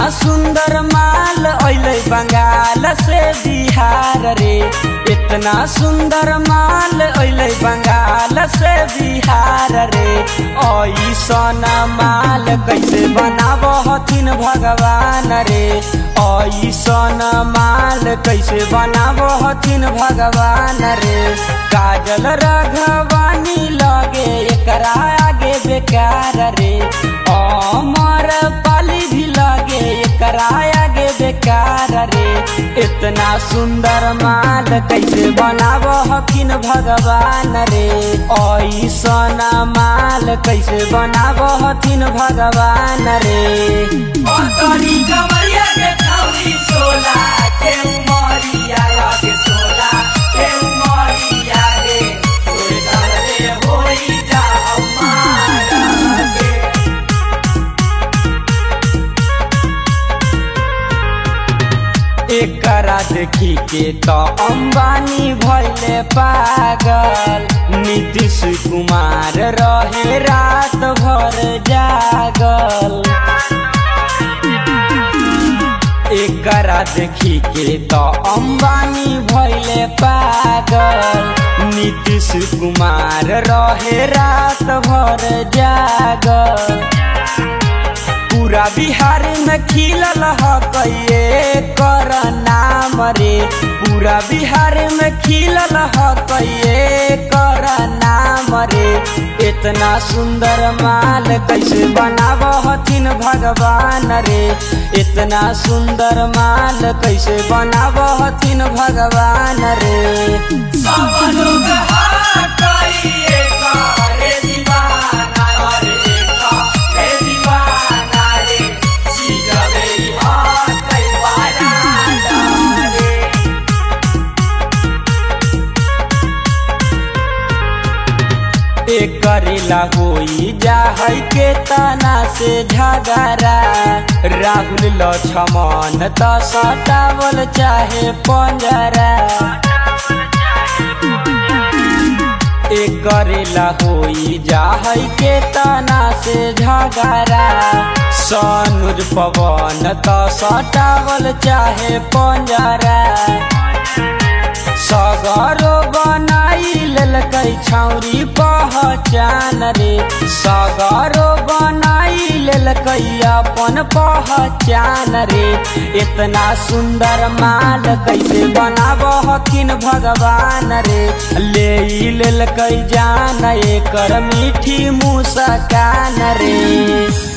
सुंदर माल अइले बंगाल से बिहार रे। इतना सुंदर माल अइले बंगाल से बिहार रे। ऐसन माल कैसे बनाब हथिन भगवान रे। ऐसन माल कैसे बनाब हथिन भगवान रे। काजल राघवानी लगे एकरा आगे बेकार रे। अमर पाली भी लगे एकरा आगे बेकार रे। इतना सुंदर माल कैसे बनाब हथिन भगवान रे। ऐसन माल कैसे बनाब हथिन भगवान रे। एकरा देखी के तो अंबानी भइले पागल। नीतीश कुमार रहे रात भर जागल। एकरा देखी के तो अंबानी भइले पागल। नीतीश कुमार रहे रात भर जागल। पूरा बिहार में खिलल हकये कर नाम रे। पूरा बिहार में खिलल हकये कर नाम रे। इतना सुंदर माल कैसे बनाब हथिन भगवान रे। इतना सुंदर माल कैसे बनाब हथिन भगवान रे। सब लोग करेला होई जाहई के तना से झगड़ा। राहुल लक्ष्मण त सटावल चाहे पंजरा। करेला होई जाहई के तना से झगड़ा। सनुज पवन त सटावल चाहे पंजरा। सगरो बनाई लेलकै छौरी पहचान रे। सगरो बनाई लेलकै अपन पहचान रे। इतना सुंदर माल कैसे बनाब हथिन भगवान रे। ले लेलकै जान एकर मीठी मुस्कान रे।